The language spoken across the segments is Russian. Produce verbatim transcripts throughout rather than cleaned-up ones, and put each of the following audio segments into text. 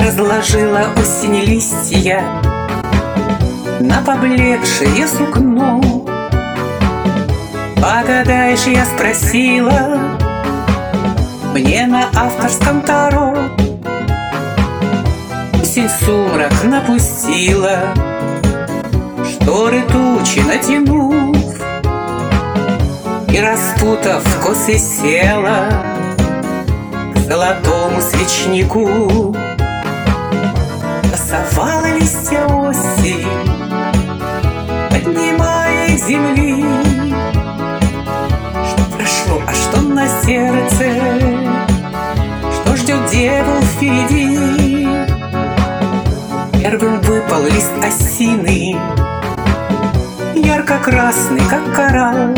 Разложила осень листья на поблекшее сукно. Погадаешь, я спросила, мне на авторском таро. Осень сумрак напустила, шторы тучи натянув, и, распутав косы, села к золотому свечнику. Тасовала листья осень, поднимая их земли. Что прошло, а что на сердце, что ждет деву впереди? Первым выпал лист осины, ярко-красный, как коралл.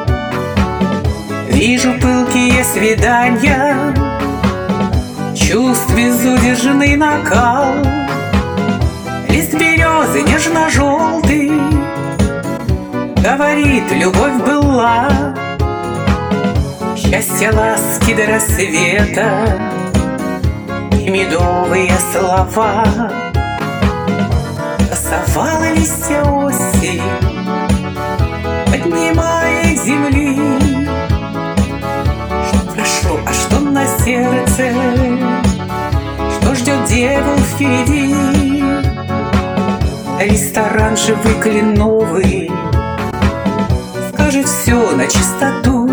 Вижу пылкие свидания, чувств безудержный накал. Лист березы нежно-желтый говорит, любовь была. Счастье, ласки до рассвета и медовые слова. Тасовала листья осень, поднимая их земли. Что прошло, а что на сердце, что ждет деву впереди? Лист оранжевый кленовый скажет все на чистоту.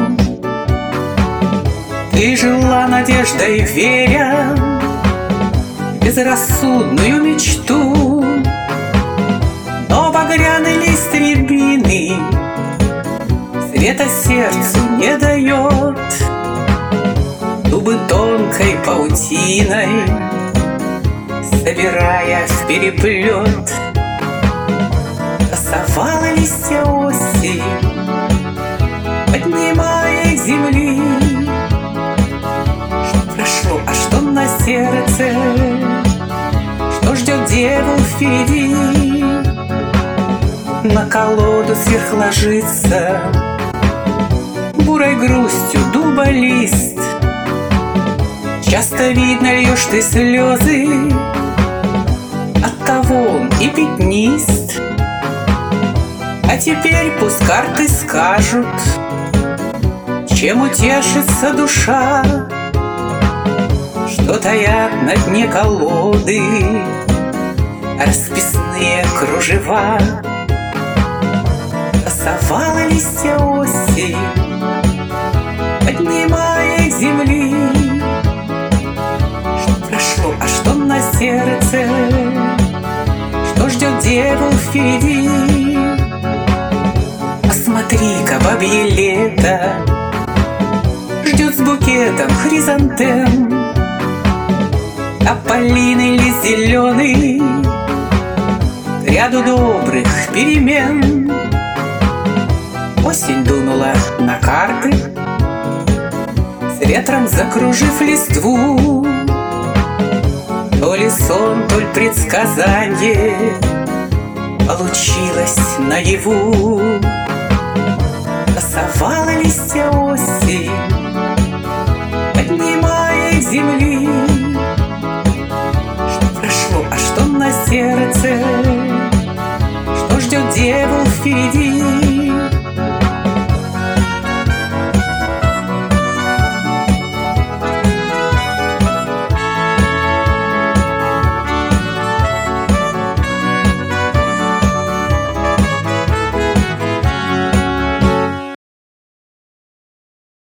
Ты жила надеждой, веря в безрассудную мечту. Но багряный лист рябины света сердцу не дает. Дубы тонкой паутиной собирая в переплет. Тасовала листья осень, поднимая их земли. Что прошло, а что на сердце, что ждет деву впереди? На колоду сверх ложится бурой грустью дуба лист. Часто видно, льешь ты слезы, оттого он и пятнист. А теперь пусть карты скажут, чем утешится душа, что таят на дне колоды расписные кружева. Тасовала листья осень, поднимая их земли. Что прошло, а что на сердце, что ждет деву впереди? Посмотри-ка, бабье лето ждет с букетом хризантем. Тополиный лист зеленый к ряду добрых перемен. Осень дунула на карты, с ветром закружив листву. То ли сон, то ли предсказание получилось наяву. Тасовала листья осень, поднимая их земли. Что прошло, а что на сердце, что ждет деву впереди?